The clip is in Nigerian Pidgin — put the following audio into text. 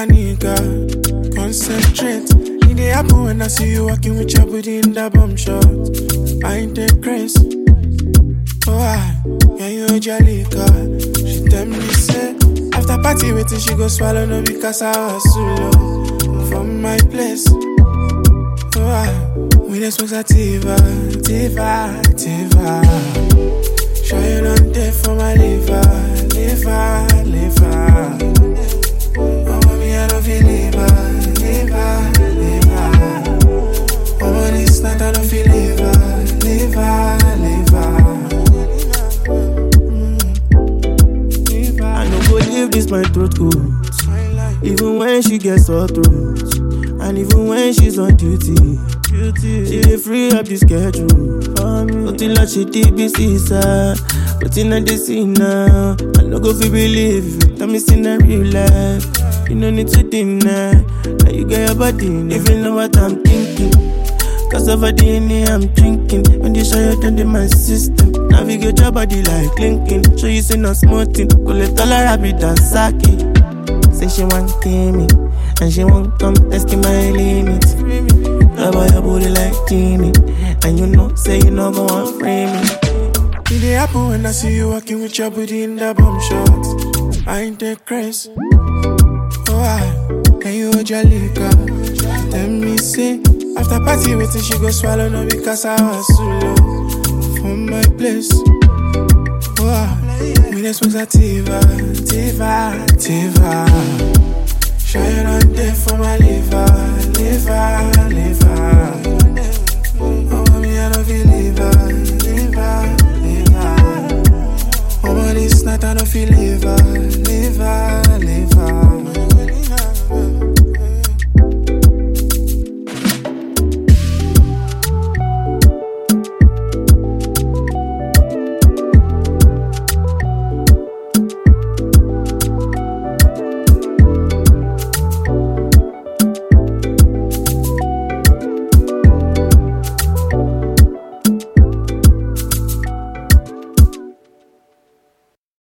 a nigga. Concentrate. It dey happen when I see you walking with your booty in that bomb shot. I ain't that crazy. Oh, yeah, you a jolly girl. She tell me, say, after party waiting, she go swallow no because I was too low. From my place. Oh, we just smoke sativa. Sure you don't take for my liver. Oh, mommy, I don't feel liver. Oh, this night I don't feel liver. I no go leave this my throat cold. Even when she gets sore throat, and even when she's on duty, she dey free up the schedule. Nothing like she did be sir. But in the scene now, I no go feel believe it. Tell me in a real life. You no need to deny. Now you got your body, even know what I'm thinking. Cause of a DNA I'm drinking. When they show you down in my system, navigate your body like Lincoln. Show you say no small thing. Go let all her rabbit and sake. Say she want me, and she won't come testing my limit. Love your body like Genie, and you know, say you no go want free me. It dey happen when I see you walking with your booty in that bomb shot. I ain't that crazy. Oh, can you hold your liquor? Tell me, say, after party waiting, she go swallow no because I was too low. From my place. Oh, we just smoke sativa. Sure you don't take for my liver.